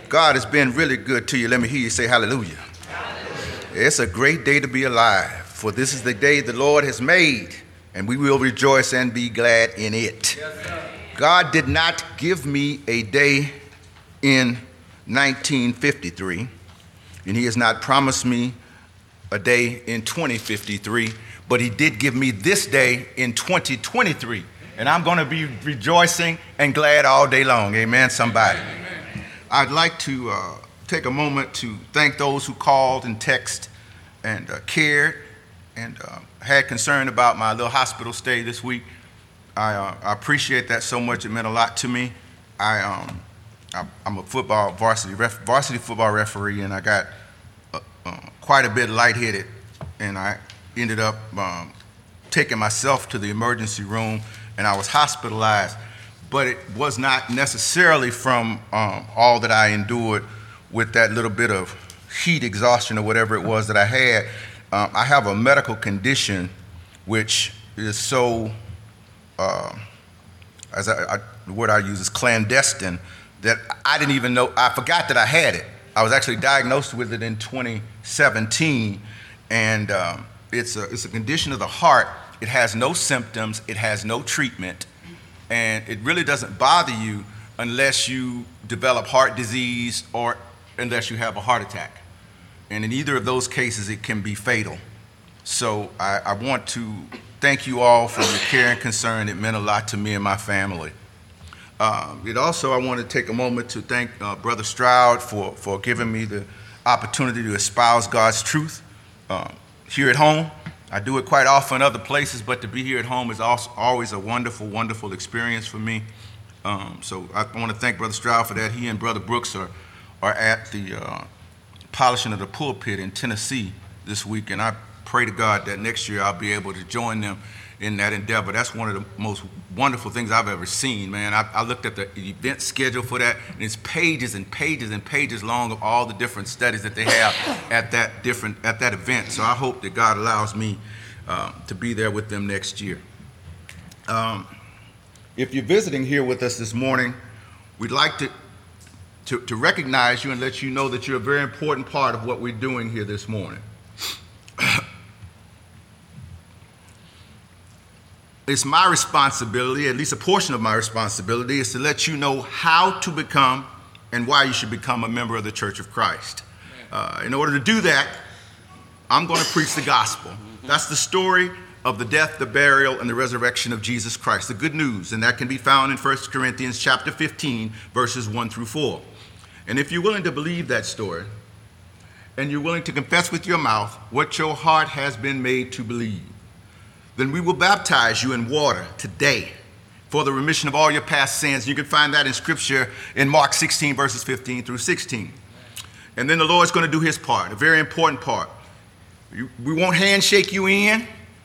God has been really good to you, let me hear you say hallelujah. It's a great day to be alive, for this is the day the Lord has made, and we will rejoice and be glad in it. God did not give me a day in 1953, and he has not promised me a day in 2053, but he did give me this day in 2023, and I'm going to be rejoicing and glad all day long. Amen, somebody. I'd like to take a moment to thank those who called and texted and cared and had concern about my little hospital stay this week. I appreciate that so much. It meant a lot to me. I'm a varsity football referee, and I got quite a bit lightheaded, and I ended up taking myself to the emergency room, and I was hospitalized. But it was not necessarily from all that I endured with that little bit of heat exhaustion or whatever it was that I had. I have a medical condition which is so, the word I use is clandestine, that I didn't even know, I forgot that I had it. I was actually diagnosed with it in 2017, and it's a condition of the heart. It has no symptoms, it has no treatment, and it really doesn't bother you unless you develop heart disease or unless you have a heart attack. And in either of those cases, it can be fatal. So I want to thank you all for your care and concern. It meant a lot to me and my family. I want to take a moment to thank Brother Stroud for giving me the opportunity to espouse God's truth here at home. I do it quite often other places, but to be here at home is also always a wonderful, wonderful experience for me. So I want to thank Brother Stroud for that. He and Brother Brooks are at the polishing of the pulpit in Tennessee this week, and I pray to God that next year I'll be able to join them in that endeavor. That's one of the most wonderful things I've ever seen, man. I looked at the event schedule for that, and it's pages and pages and pages long of all the different studies that they have at that event. So I hope that God allows me to be there with them next year. If you're visiting here with us this morning, we'd like to recognize you and let you know that you're a very important part of what we're doing here this morning. It's my responsibility, at least a portion of my responsibility, is to let you know how to become and why you should become a member of the Church of Christ. In order to do that, I'm going to preach the gospel. That's the story of the death, the burial, and the resurrection of Jesus Christ, the good news, and that can be found in 1 Corinthians chapter 15, verses 1 through 4. And if you're willing to believe that story, and you're willing to confess with your mouth what your heart has been made to believe, then we will baptize you in water today for the remission of all your past sins. You can find that in Scripture in Mark 16, verses 15 through 16. And then the Lord's going to do his part, a very important part. We won't handshake you in.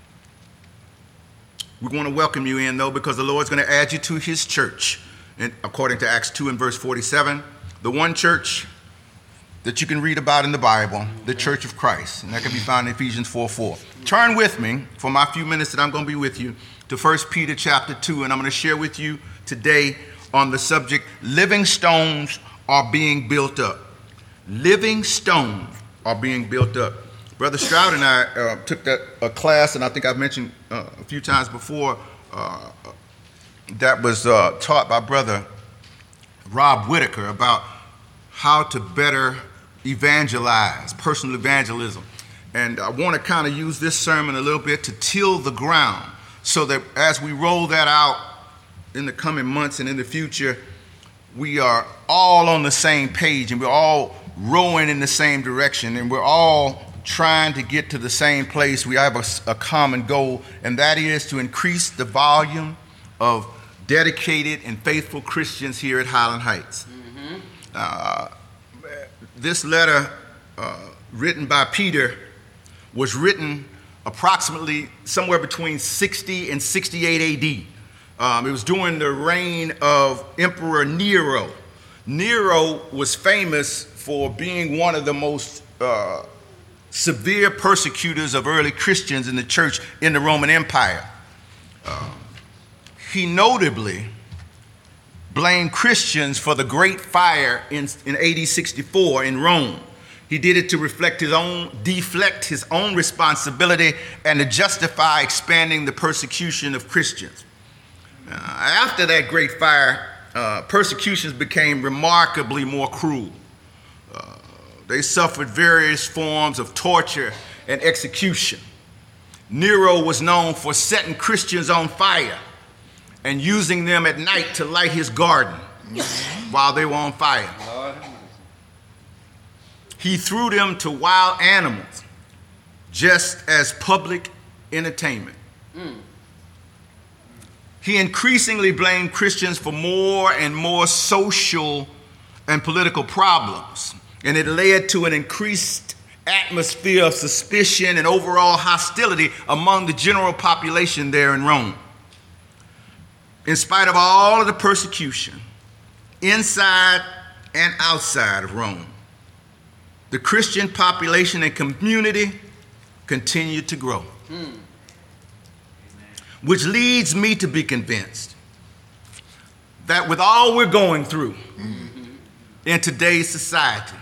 We want to welcome you in, though, because the Lord's going to add you to his church. And according to Acts 2 and verse 47, the one church that you can read about in the Bible, the Church of Christ. And that can be found in Ephesians 4:4. Turn with me, for my few minutes that I'm going to be with you, to 1 Peter chapter 2, and I'm going to share with you today on the subject, living stones are being built up. Living stones are being built up. Brother Stroud and I took a class, and I think I've mentioned a few times before, that was taught by Brother Rob Whitaker about how to better evangelize, personal evangelism. And I want to kind of use this sermon a little bit to till the ground so that as we roll that out in the coming months and in the future, we are all on the same page and we're all rowing in the same direction and we're all trying to get to the same place. We have a common goal, and that is to increase the volume of dedicated and faithful Christians here at Highland Heights. This letter written by Peter was written approximately somewhere between 60 and 68 AD. It was during the reign of Emperor Nero. Nero was famous for being one of the most severe persecutors of early Christians in the church in the Roman Empire. He notably blamed Christians for the Great Fire in AD 64 in Rome. He did it to deflect his own responsibility and to justify expanding the persecution of Christians. After that Great Fire, persecutions became remarkably more cruel. They suffered various forms of torture and execution. Nero was known for setting Christians on fire and using them at night to light his garden while they were on fire. He threw them to wild animals just as public entertainment. He increasingly blamed Christians for more and more social and political problems, and it led to an increased atmosphere of suspicion and overall hostility among the general population there in Rome. In spite of all of the persecution, inside and outside of Rome, the Christian population and community continued to grow. Which leads me to be convinced that with all we're going through in today's society,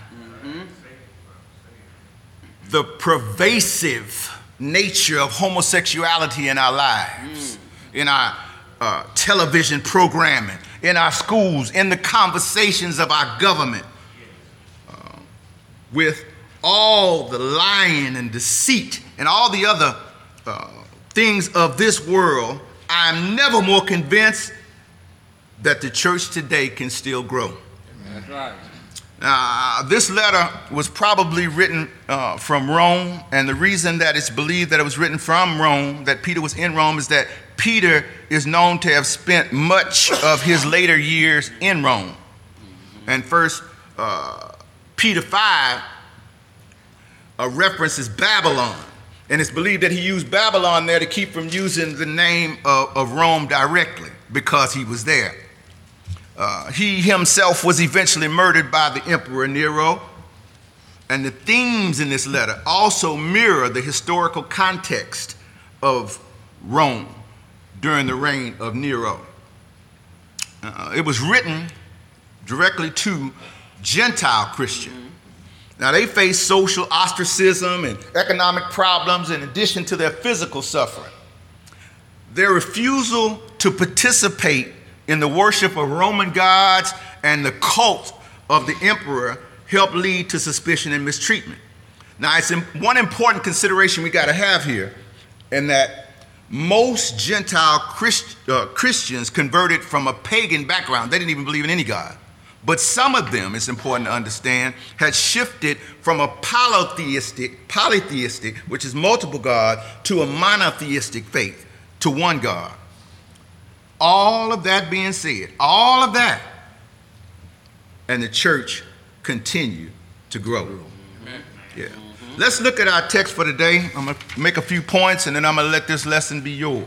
the pervasive nature of homosexuality in our lives, in our television programming, in our schools, in the conversations of our government, with all the lying and deceit and all the other things of this world, I'm never more convinced that the church today can still grow. That's right. This letter was probably written from Rome, and the reason that it's believed that it was written from Rome, that Peter was in Rome, is that Peter is known to have spent much of his later years in Rome. And first Peter 5 references Babylon, and it's believed that he used Babylon there to keep from using the name of Rome directly because he was there. He himself was eventually murdered by the Emperor Nero, and the themes in this letter also mirror the historical context of Rome during the reign of Nero. It was written directly to Gentile Christians. Now, they face social ostracism and economic problems in addition to their physical suffering. Their refusal to participate in the worship of Roman gods and the cult of the emperor helped lead to suspicion and mistreatment. Now, it's one important consideration we got to have here, in that most Gentile Christians converted from a pagan background. They didn't even believe in any God. But some of them, it's important to understand, had shifted from a polytheistic, which is multiple God, to a monotheistic faith, to one God. All of that being said, all of that, and the church continued to grow. Amen. Yeah. Let's look at our text for today. I'm going to make a few points, and then I'm going to let this lesson be yours.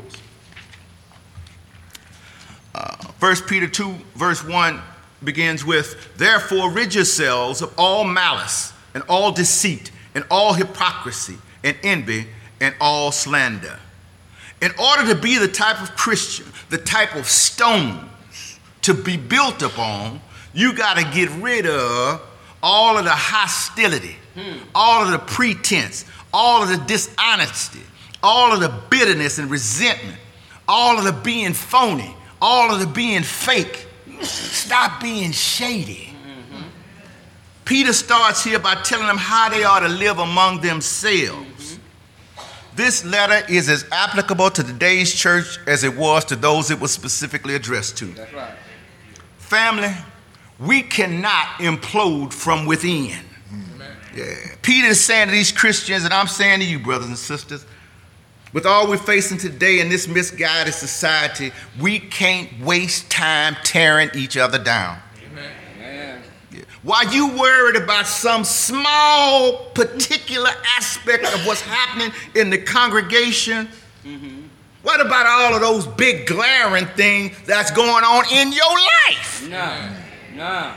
1 Peter 2, verse 1 begins with, "Therefore rid yourselves of all malice and all deceit and all hypocrisy and envy and all slander." In order to be the type of Christian, the type of stones to be built upon, you got to get rid of all of the hostility, all of the pretense, all of the dishonesty, all of the bitterness and resentment, all of the being phony, all of the being fake. Stop being shady. Peter starts here by telling them how they ought to live among themselves. This letter is as applicable to today's church as it was to those it was specifically addressed to. That's right. Family, we cannot implode from within. Yeah. Peter is saying to these Christians, and I'm saying to you, brothers and sisters, with all we're facing today in this misguided society, we can't waste time tearing each other down. Amen. Yeah. While you worried about some small particular aspect of what's happening in the congregation, what about all of those big glaring things that's going on in your life? No.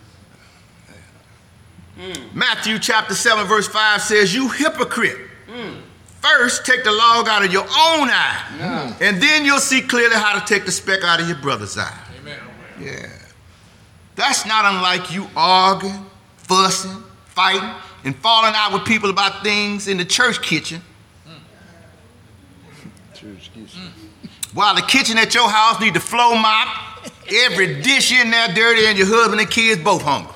Matthew chapter 7 verse 5 says, "You hypocrite. First, take the log out of your own eye, and then you'll see clearly how to take the speck out of your brother's eye." Amen. Yeah. That's not unlike you arguing, fussing, fighting, and falling out with people about things in the church kitchen. While the kitchen at your house need the floor mop, every dish in there dirty, and your husband and kids both hungry.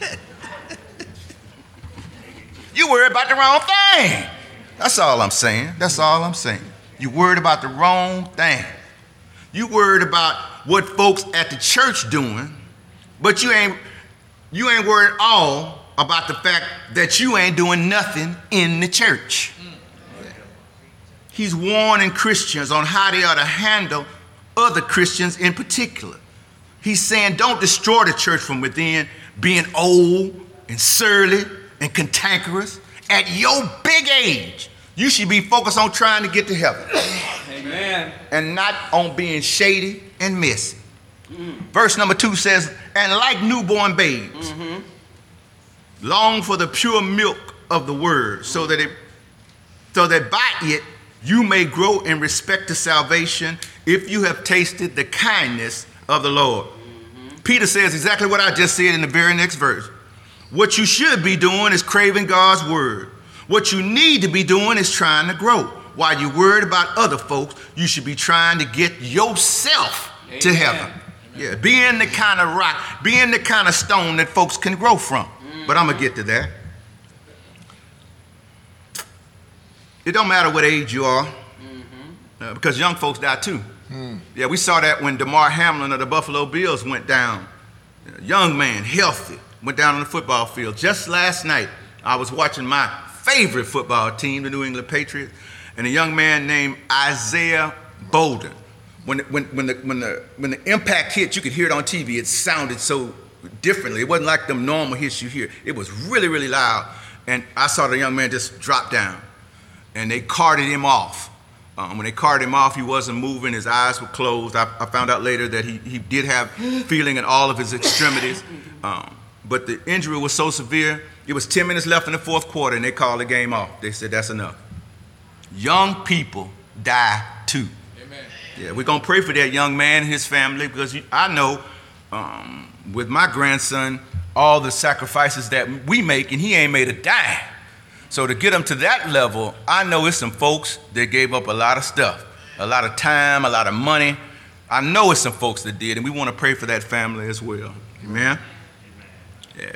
You worried about the wrong thing. That's all I'm saying. That's all I'm saying. You worried about the wrong thing. You worried about what folks at the church doing, but you ain't worried at all about the fact that you ain't doing nothing in the church. He's warning Christians on how they ought to handle other Christians in particular. He's saying don't destroy the church from within, being old and surly and cantankerous. At your big age, you should be focused on trying to get to heaven. Amen. And not on being shady and messy. Verse number 2 says, and like newborn babes, long for the pure milk of the word, so that by it you may grow in respect to salvation, if you have tasted the kindness of the Lord. Peter says exactly what I just said in the very next verse. What you should be doing is craving God's word. What you need to be doing is trying to grow. While you're worried about other folks, you should be trying to get yourself to heaven. Yeah, being the kind of rock, being the kind of stone that folks can grow from. But I'm going to get to that. It don't matter what age you are, because young folks die too. Yeah, we saw that when Damar Hamlin of the Buffalo Bills went down. A young man, healthy, went down on the football field. Just last night, I was watching my favorite football team, the New England Patriots, and a young man named Isaiah Bolden. When the impact hit, you could hear it on TV. It sounded so differently. It wasn't like them normal hits you hear. It was really, really loud. And I saw the young man just drop down. And they carted him off. When they carted him off, he wasn't moving. His eyes were closed. I found out later that he did have feeling in all of his extremities. But the injury was so severe, it was 10 minutes left in the fourth quarter, and they called the game off. They said, that's enough. Young people die too. Amen. Yeah, we're going to pray for that young man and his family, because I know with my grandson, all the sacrifices that we make, and he ain't made a dime. So to get him to that level, I know it's some folks that gave up a lot of stuff, a lot of time, a lot of money. I know it's some folks that did, and we want to pray for that family as well. Amen? Yeah.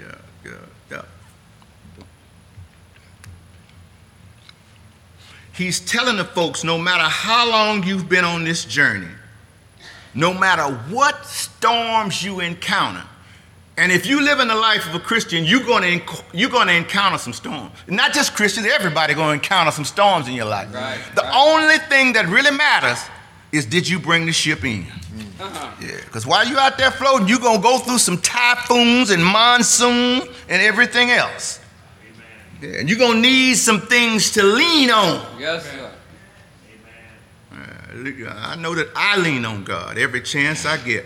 He's telling the folks, no matter how long you've been on this journey, no matter what storms you encounter, and if you live in the life of a Christian, you're going to encounter some storms. Not just Christians, everybody going to encounter some storms in your life. Right, the only thing that really matters is, did you bring the ship in? Yeah, because while you're out there floating, you're going to go through some typhoons and monsoon and everything else. Amen. Yeah, and you're going to need some things to lean on. Yes, sir. I know that I lean on God every chance I get.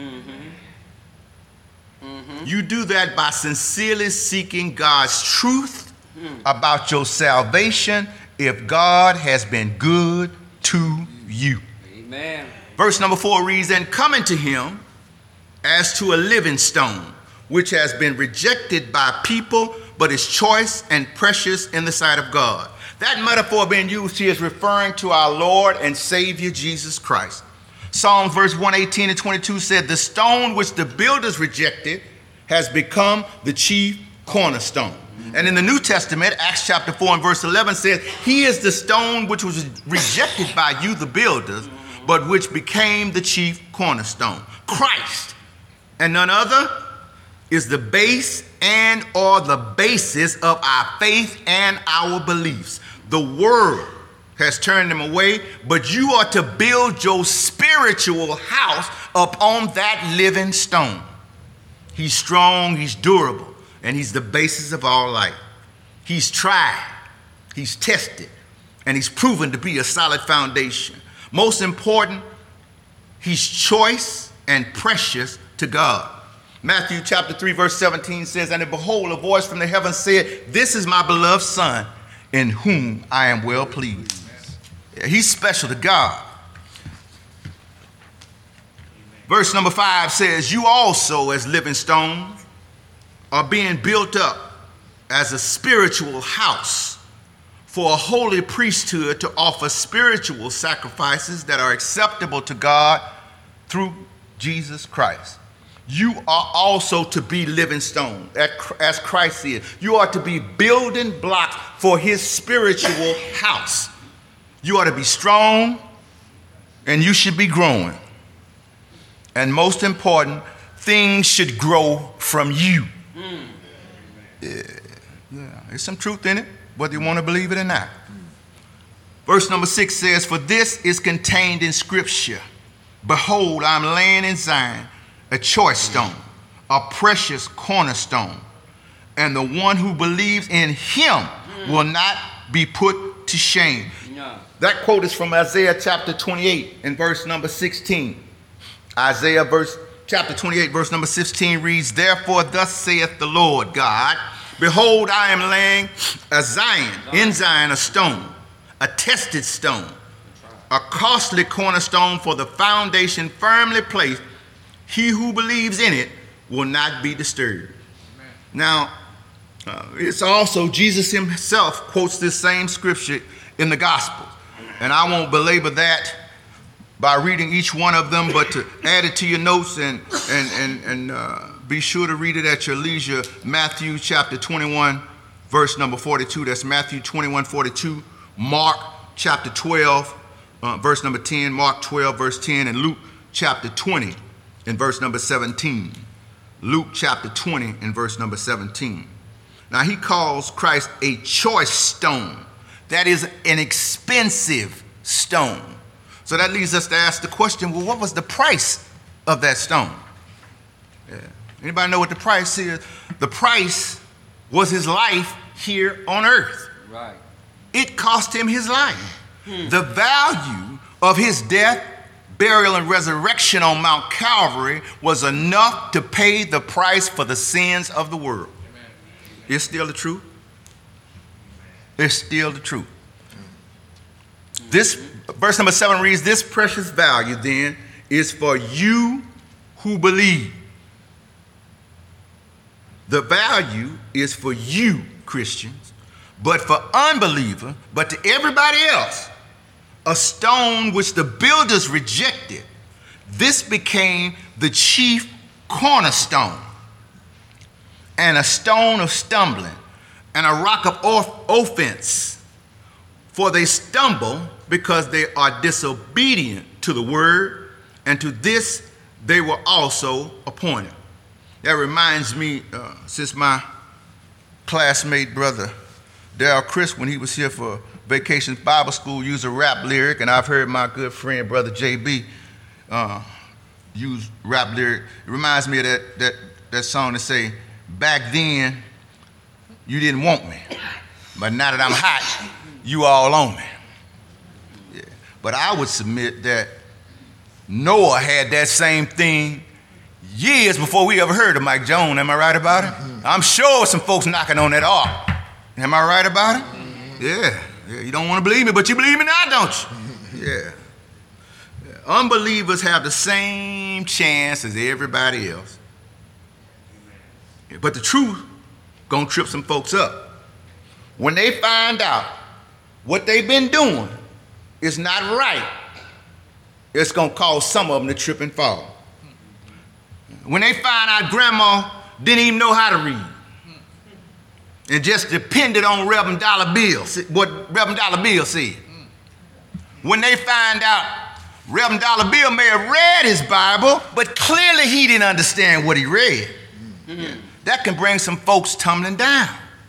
You do that by sincerely seeking God's truth about your salvation if God has been good to you. Amen. Verse number 4 reads, and coming to him as to a living stone, which has been rejected by people, but is choice and precious in the sight of God. That metaphor being used here is referring to our Lord and Savior Jesus Christ. Psalms verse 118 and 22 said, the stone which the builders rejected has become the chief cornerstone. And in the New Testament, Acts chapter 4 and verse 11 says, he is the stone which was rejected by you, the builders, but which became the chief cornerstone. Christ, and none other, is the base and or the basis of our faith and our beliefs. The world has turned them away, but you are to build your spiritual house upon that living stone. He's strong, he's durable, and he's the basis of all life. He's tried, he's tested, and he's proven to be a solid foundation. Most important, he's choice and precious to God. Matthew chapter 3 verse 17 says, and behold, a voice from the heavens said, this is my beloved son, in whom I am well pleased. Yeah, he's special to God. Verse number 5 says, you also as living stones are being built up as a spiritual house for a holy priesthood to offer spiritual sacrifices that are acceptable to God through Jesus Christ. You are also to be living stones, as Christ is. You are to be building blocks for his spiritual house. You are to be strong, and you should be growing. And most important, things should grow from you. Yeah, there's some truth in it, whether you want to believe it or not. Verse number 6 says, for this is contained in Scripture. Behold, I'm laying in Zion a choice stone, a precious cornerstone, and the one who believes in him will not be put to shame. No. That quote is from Isaiah chapter 28 and verse number 16. Isaiah chapter 28 verse number 16 reads, therefore thus saith the Lord God, behold, I am laying in Zion a stone, a tested stone, a costly cornerstone for the foundation firmly placed. He who believes in it will not be disturbed. Amen. Now, it's also Jesus himself quotes this same scripture in the Gospels. And I won't belabor that by reading each one of them, but to add it to your notes and be sure to read it at your leisure. Matthew chapter 21, verse number 42. That's Matthew 21, 42. Mark chapter 12, verse number 10. Mark 12, verse 10. And Luke chapter 20. In verse number 17, Luke chapter 20 in verse number 17. Now he calls Christ a choice stone. That is an expensive stone. So that leads us to ask the question, well, what was the price of that stone? Yeah. Anybody know what the price is? The price was his life here on earth. Right. It cost him his life. The value of his death, burial, and resurrection on Mount Calvary was enough to pay the price for the sins of the world. Amen. It's still the truth. It's still the truth. This verse number 7 reads, this precious value then is for you who believe. The value is for you, Christians, but for unbelievers, but to everybody else, a stone which the builders rejected, this became the chief cornerstone, and a stone of stumbling, and a rock of offense. For they stumble because they are disobedient to the word, and to this they were also appointed. That reminds me, since my classmate brother Darrell Chris, when he was here for Vacation Bible School, used a rap lyric, and I've heard my good friend brother JB use rap lyric. It reminds me of that song that say, back then you didn't want me, but now that I'm hot, you all on me. Yeah. But I would submit that Noah had that same thing years before we ever heard of Mike Jones. Am I right about it? I'm sure some folks knocking on that ark. Am I right about it? Yeah. You don't want to believe me, but you believe me now, don't you? Yeah. Unbelievers have the same chance as everybody else. But the truth gonna trip some folks up. When they find out what they've been doing is not right, it's gonna cause some of them to trip and fall. When they find out grandma didn't even know how to read and just depended on Reverend Dollar Bill, what Reverend Dollar Bill said. When they find out Reverend Dollar Bill may have read his Bible, but clearly he didn't understand what he read. That can bring some folks tumbling down.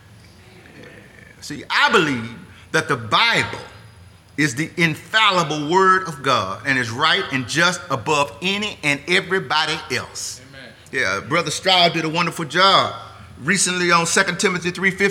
See, I believe that the Bible is the infallible word of God and is right and just above any and everybody else. Amen. Yeah, Brother Stroud did a wonderful job recently on 2 Timothy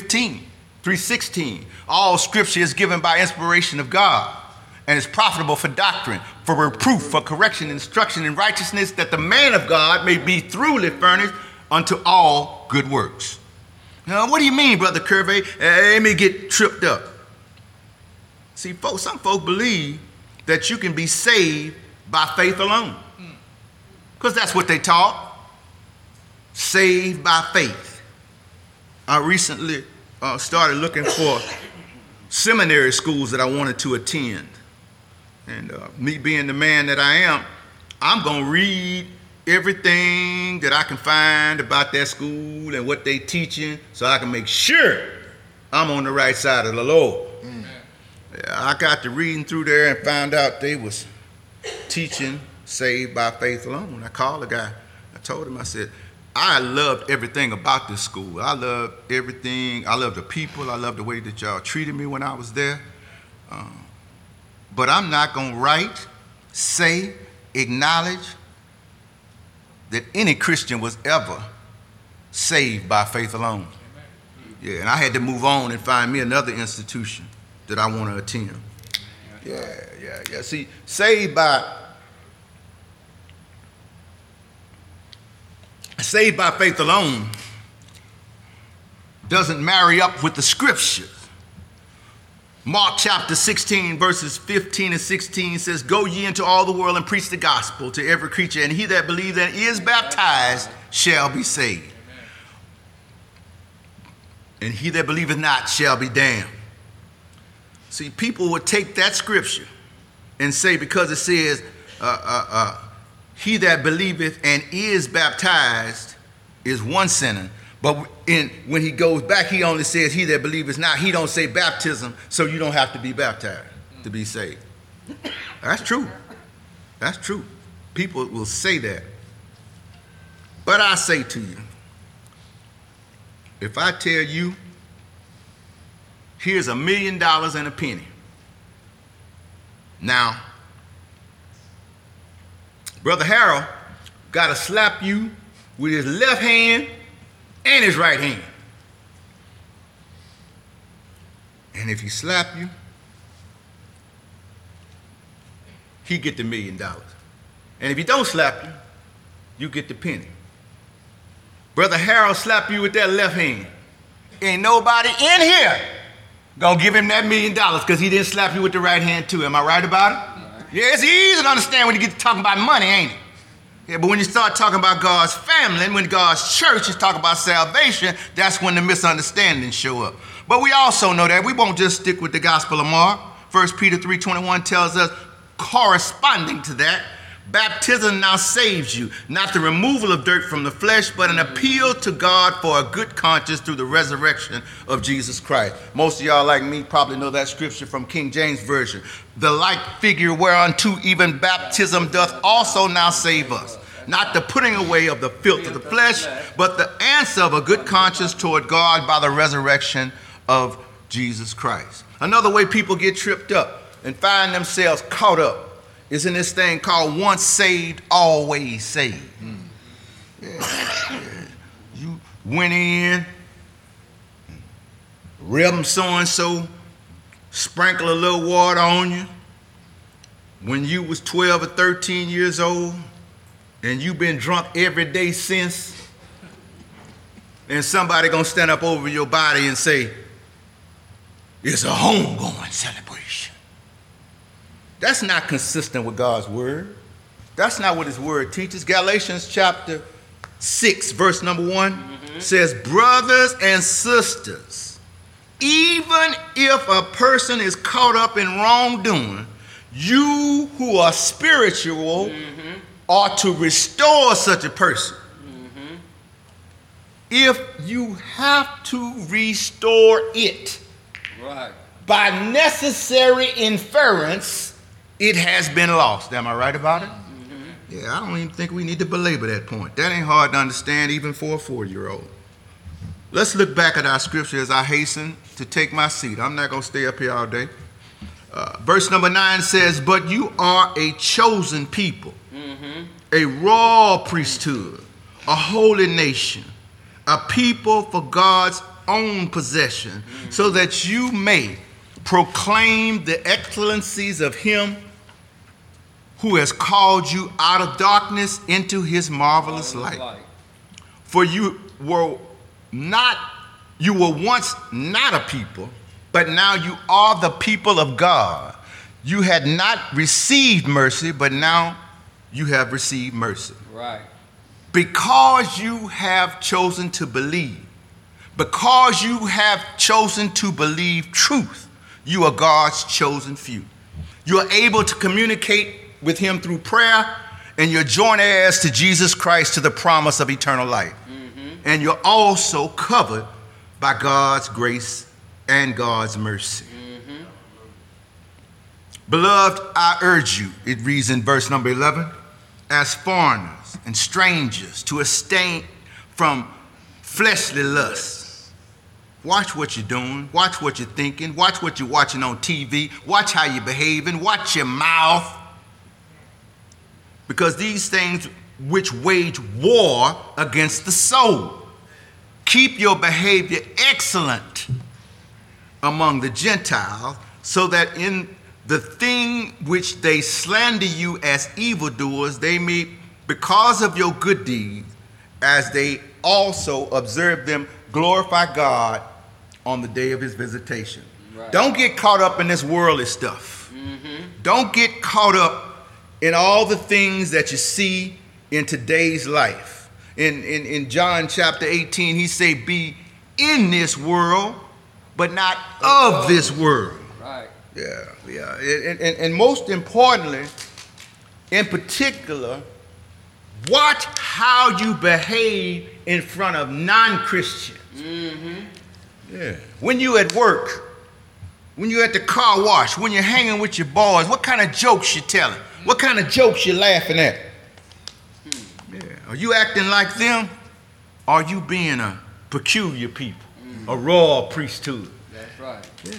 3:16. All scripture is given by inspiration of God and is profitable for doctrine, for reproof, for correction, instruction in righteousness, that the man of God may be thoroughly furnished unto all good works. Now, what do you mean, Brother Curvey? Let me get tripped up. See, folks, some folks believe that you can be saved by faith alone. because that's what they taught. Saved by faith. I recently started looking for seminary schools that I wanted to attend. And me being the man that I am, I'm going to read everything that I can find about that school and what they teaching so I can make sure I'm on the right side of the Lord. Yeah, I got to reading through there and found out they was teaching saved by faith alone. I called the guy. I told him, I said, I loved everything about this school. I loved everything. I loved the people. I loved the way that y'all treated me when I was there. But I'm not going to write, say, acknowledge that any Christian was ever saved by faith alone. Yeah, and I had to move on and find me another institution that I want to attend. Yeah. See, saved by faith alone doesn't marry up with the scriptures. Mark chapter 16 verses 15 and 16 says, "Go ye into all the world and preach the gospel to every creature, and he that believes and is baptized shall be saved. And he that believeth not shall be damned." See, people would take that scripture and say, because it says, he that believeth and is baptized is one sinner. But when he goes back, he only says he that believeth not. He don't say baptism, so you don't have to be baptized to be saved. That's true. That's true. People will say that. But I say to you, if I tell you, here's $1 million and a penny. Now, Brother Harold got to slap you with his left hand and his right hand. And if he slap you, he get the $1 million. And if he don't slap you, you get the penny. Brother Harold slap you with that left hand. Ain't nobody in here gonna give him that $1 million because he didn't slap you with the right hand too. Am I right about it? Right. Yeah, it's easy to understand when you get to talking about money, ain't it? Yeah, but when you start talking about God's family and when God's church is talking about salvation, that's when the misunderstandings show up. But we also know that we won't just stick with the Gospel of Mark. 1 Peter 3:21 tells us, corresponding to that, baptism now saves you, not the removal of dirt from the flesh, but an appeal to God for a good conscience through the resurrection of Jesus Christ. Most of y'all, like me, probably know that scripture from King James Version. The like figure whereunto even baptism doth also now save us, not the putting away of the filth of the flesh, but the answer of a good conscience toward God by the resurrection of Jesus Christ. Another way people get tripped up and find themselves caught up is in this thing called once saved, always saved. Yeah. You went in, Reverend so-and-so sprinkle a little water on you when you was 12 or 13 years old, and you've been drunk every day since, and somebody gonna stand up over your body and say, it's a homegoing celebration. That's not consistent with God's word. That's not what his word teaches. Galatians chapter 6, verse number 1 says, brothers and sisters, even if a person is caught up in wrongdoing, you who are spiritual are to restore such a person. If you have to restore it, right, by necessary inference, it has been lost. Am I right about it? Yeah, I don't even think we need to belabor that point. That ain't hard to understand even for a 4-year-old. Let's look back at our scripture as I hasten to take my seat. I'm not going to stay up here all day. Verse number 9 says, but you are a chosen people, a royal priesthood, a holy nation, a people for God's own possession, so that you may proclaim the excellencies of him who has called you out of darkness into his marvelous light. For you were once not a people, but now you are the people of God. You had not received mercy, but now you have received mercy. Right. Because you have chosen to believe, because you have chosen to believe truth, you are God's chosen few. You are able to communicate with him through prayer, and you're joint heirs to Jesus Christ, to the promise of eternal life. And you're also covered by God's grace and God's mercy. Beloved, I urge you, it reads in verse number 11, as foreigners and strangers to abstain from fleshly lusts. Watch what you're doing. Watch what you're thinking. Watch what you're watching on TV. Watch how you're behaving. Watch your mouth. Because these things which wage war against the soul. Keep your behavior excellent among the Gentiles, so that in the thing which they slander you as evildoers, they may, because of your good deeds, as they also observe them, glorify God on the day of his visitation. Right. Don't get caught up in this worldly stuff. Don't get caught up in all the things that you see in today's life. In John chapter 18, he say, be in this world, but not of this world. Right. Yeah. And most importantly, in particular, watch how you behave in front of non-Christians. Yeah. When you at work, when you at the car wash, when you're hanging with your boys, what kind of jokes you telling? What kind of jokes you laughing at? Yeah. Are you acting like them? Or are you being a peculiar people, a royal priesthood? That's right. Yeah.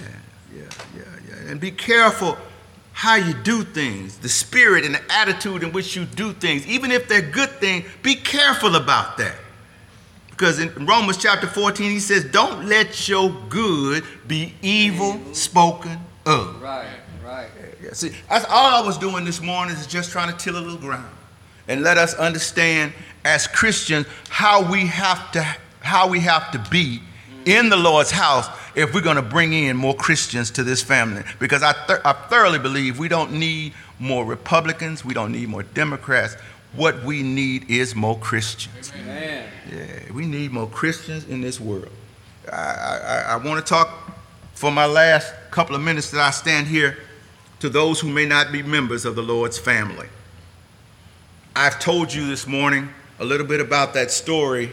And be careful how you do things, the spirit and the attitude in which you do things. Even if they're good things, be careful about that. Because in Romans chapter 14, he says, don't let your good be evil spoken of. Right. Yeah. See, that's all I was doing this morning, is just trying to till a little ground and let us understand as Christians how we have to be in the Lord's house if we're going to bring in more Christians to this family. Because I thoroughly believe we don't need more Republicans. We don't need more Democrats. What we need is more Christians. Amen. Yeah, we need more Christians in this world. I want to talk for my last couple of minutes that I stand here to those who may not be members of the Lord's family. I've told you this morning a little bit about that story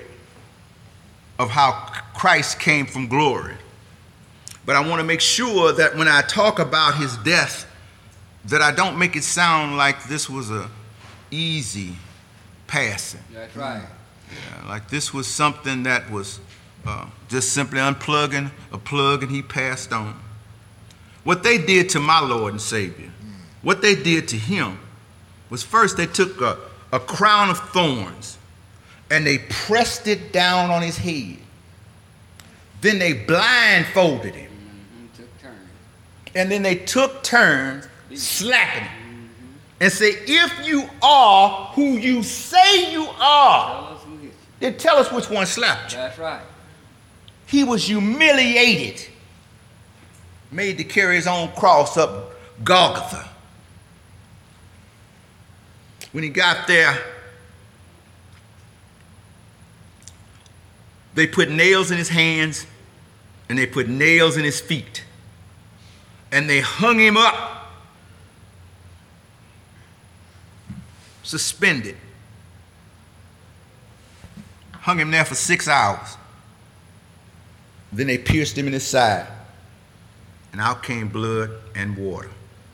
of how Christ came from glory. But I want to make sure that when I talk about his death, that I don't make it sound like this was a easy passing. That's right. Yeah, like this was something that was just simply unplugging a plug and he passed on. What they did to my Lord and Savior, what they did to him was, first they took a crown of thorns and they pressed it down on his head. Then they blindfolded him. Took turns. And then they took turns slapping him. And say, if you are who you say you are, then tell us which one slapped you. That's right. He was humiliated, made to carry his own cross up Golgotha. When he got there, they put nails in his hands and they put nails in his feet. And they hung him up, suspended. Hung him there for 6 hours. Then they pierced him in his side. And out came blood and water.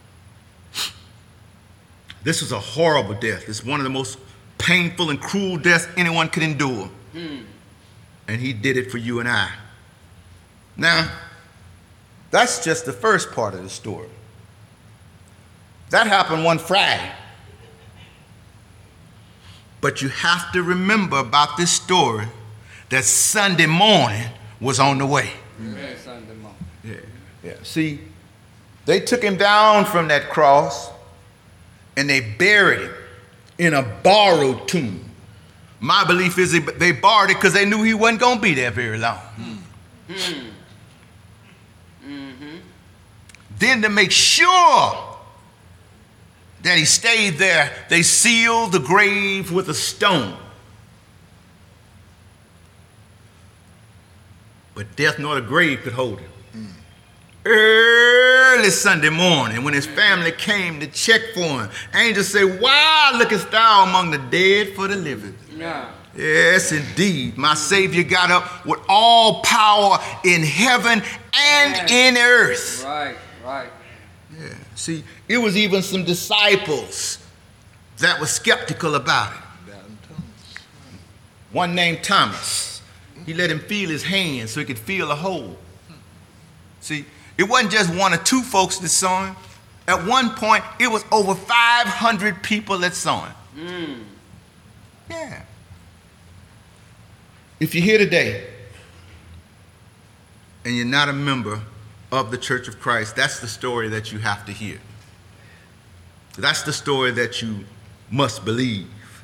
This was a horrible death. It's one of the most painful and cruel deaths anyone could endure. And he did it for you and I. Now, that's just the first part of the story. That happened one Friday. But you have to remember about this story that Sunday morning was on the way. Yeah, Sunday morning. Yeah. See, they took him down from that cross and they buried him in a borrowed tomb. My belief is they borrowed it because they knew he wasn't going to be there very long. Then to make sure that he stayed there, they sealed the grave with a stone. But death nor the grave could hold him. Early Sunday morning, when his family came to check for him, angels say, "Why lookest thou among the dead for the living?" Yeah. Yes, indeed. My Savior got up with all power in heaven and in earth. Right, right. Yeah. See, it was even some disciples that were skeptical about it. One named Thomas. He let him feel his hand so he could feel a hole. See, it wasn't just one or two folks that saw him. At one point, it was over 500 people that saw him. Yeah. If you're here today and you're not a member of the Church of Christ, that's the story that you have to hear. That's the story that you must believe.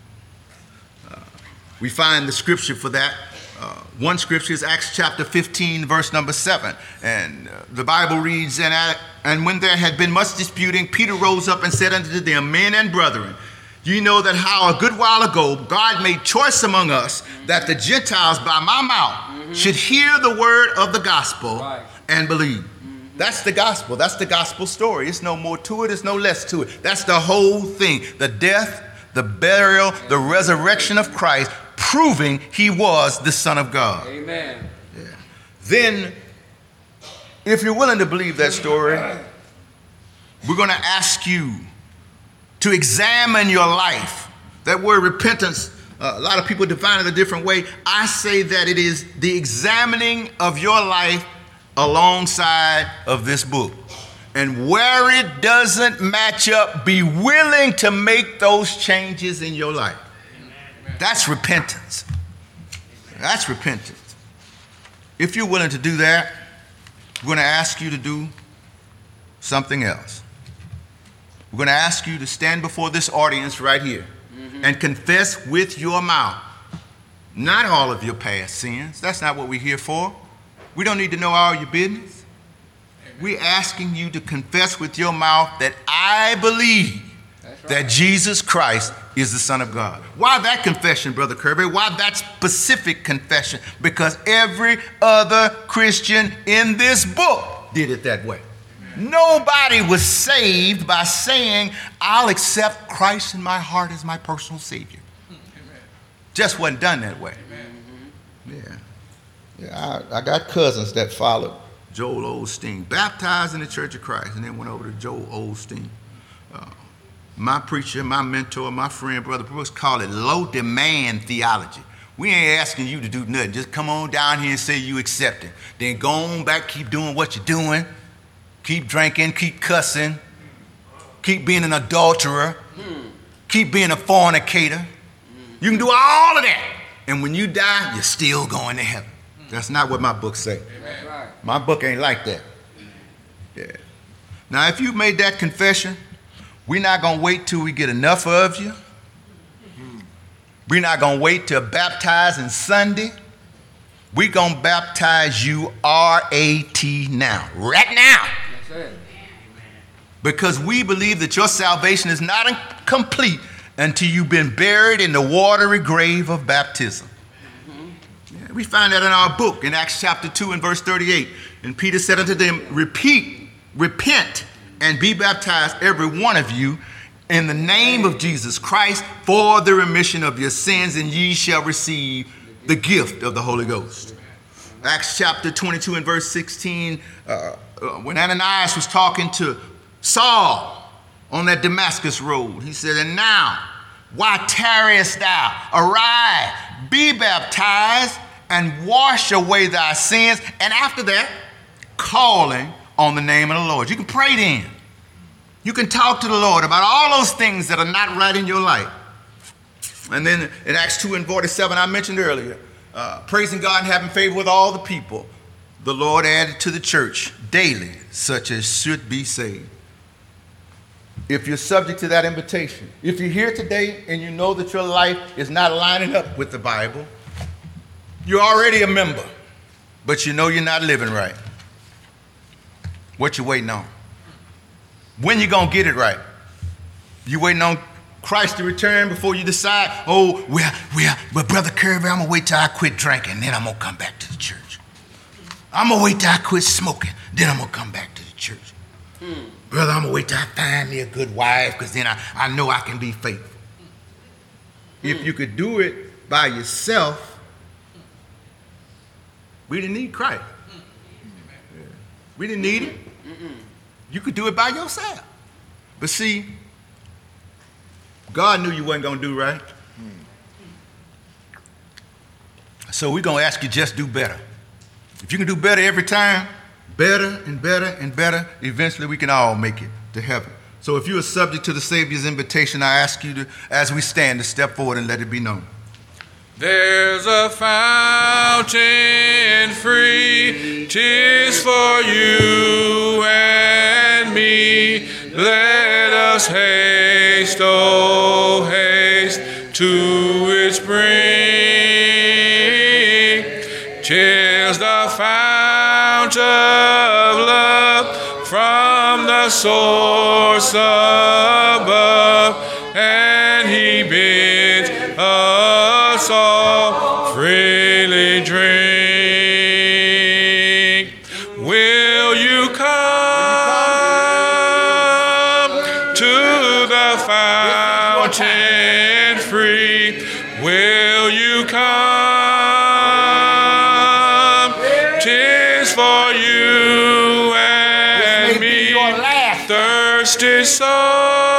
We find the scripture for that. One scripture is Acts chapter 15, verse number 7. And the Bible reads, and when there had been much disputing, Peter rose up and said unto them, "Men and brethren, you know that how a good while ago God made choice among us that the Gentiles by my mouth should hear the word of the gospel and believe." That's the gospel. That's the gospel story. It's no more to it. It's no less to it. That's the whole thing. The death, the burial, the resurrection of Christ, proving he was the Son of God. Amen. Yeah. Then, if you're willing to believe that story, we're going to ask you to examine your life. That word repentance, a lot of people define it a different way. I say that it is the examining of your life alongside of this book. And where it doesn't match up, be willing to make those changes in your life. That's repentance. That's repentance. If you're willing to do that, we're going to ask you to do something else. We're going to ask you to stand before this audience right here and confess with your mouth, not all of your past sins. That's not what we're here for. We don't need to know all your business. We're asking you to confess with your mouth that I believe that Jesus Christ is the Son of God. Why that confession, Brother Kirby? Why that specific confession? Because every other Christian in this book did it that way. Nobody was saved by saying, "I'll accept Christ in my heart as my personal Savior." Just wasn't done that way. Yeah, I got cousins that followed Joel Osteen, baptized in the Church of Christ, and then went over to Joel Osteen. My preacher, my mentor, my friend, Brother Brooks, called it low-demand theology. We ain't asking you to do nothing. Just come on down here and say you accept it. Then go on back, keep doing what you're doing. Keep drinking, keep cussing. Keep being an adulterer. Keep being a fornicator. You can do all of that. And when you die, you're still going to heaven. That's not what my book say. My book ain't like that. Yeah. Now, if you made that confession, we're not going to wait till we get enough of you. We're not going to wait till baptizing Sunday. We're going to baptize you R-A-T now. Right now. That's it. Because we believe that your salvation is not complete until you've been buried in the watery grave of baptism. Yeah, we find that in our book in Acts chapter 2 and verse 38. And Peter said unto them, repent, and be baptized every one of you in the name of Jesus Christ for the remission of your sins, and ye shall receive the gift of the Holy Ghost. Acts chapter 22 and verse 16, when Ananias was talking to Saul on that Damascus road, he said, "And now, why tarriest thou? Arise, be baptized, and wash away thy sins." And after that, calling on the name of the Lord. You can pray then. You can talk to the Lord about all those things that are not right in your life. And then in Acts 2 and 47, I mentioned earlier, praising God and having favor with all the people, the Lord added to the church daily such as should be saved. If you're subject to that invitation, if you're here today and you know that your life is not lining up with the Bible, you're already a member, but you know you're not living right. What you waiting on? When you gonna get it right? You waiting on Christ to return before you decide, oh, but Brother Kirby, I'm going to wait till I quit drinking, then I'm going to come back to the church. I'm going to wait till I quit smoking, then I'm going to come back to the church. Brother, I'm going to wait till I find me a good wife, because then I know I can be faithful. If you could do it by yourself, we didn't need Christ. We didn't need him. You could do it by yourself. But see, God knew you wasn't going to do right. So we're going to ask you just do better. If you can do better every time, better and better and better, eventually we can all make it to heaven. So if you are subject to the Savior's invitation, I ask you to, as we stand, to step forward and let it be known. There's a fountain free, 'tis for you and me. Let us haste, oh haste, to its brink. 'Tis the fount of love from the source above, and he bids us all freely drink. Will you come to the fountain free? Will you come? 'Tis for you and me, thirsty soul.